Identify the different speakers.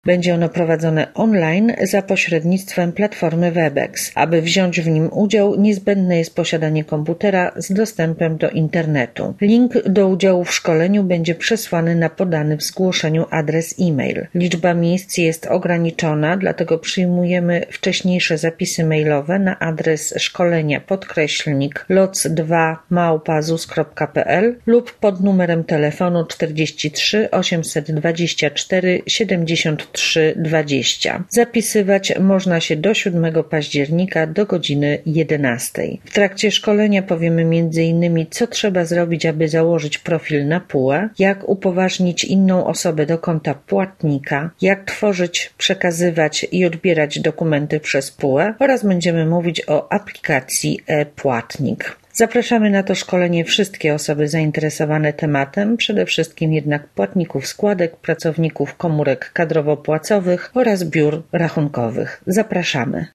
Speaker 1: Będzie ono prowadzone online za pośrednictwem platformy Webex. Aby wziąć w nim udział, niezbędne jest posiadanie komputera z dostępem do internetu. Link do udziału w szkoleniu będzie przesłany na podany w zgłoszeniu adres e-mail. Liczba miejsc jest ograniczona, dlatego przyjmujemy wcześniejsze zapisy mailowe na adres szkolenia_loc2@zus.pl lub pod numerem telefonu 43 824 73 20. Zapisywać można się do 7 października do godziny 11. W trakcie szkolenia powiemy m.in. co trzeba zrobić, aby założyć profil na PUE, jak upoważnić inną osobę do konta płatnika, jak tworzyć, przekazywać i odbierać dokumenty przez PUE oraz będziemy mówić o aplikacji e-Płatnik. Zapraszamy na to szkolenie wszystkie osoby zainteresowane tematem, przede wszystkim jednak płatników składek, pracowników komórek kadrowo-płacowych oraz biur rachunkowych. Zapraszamy.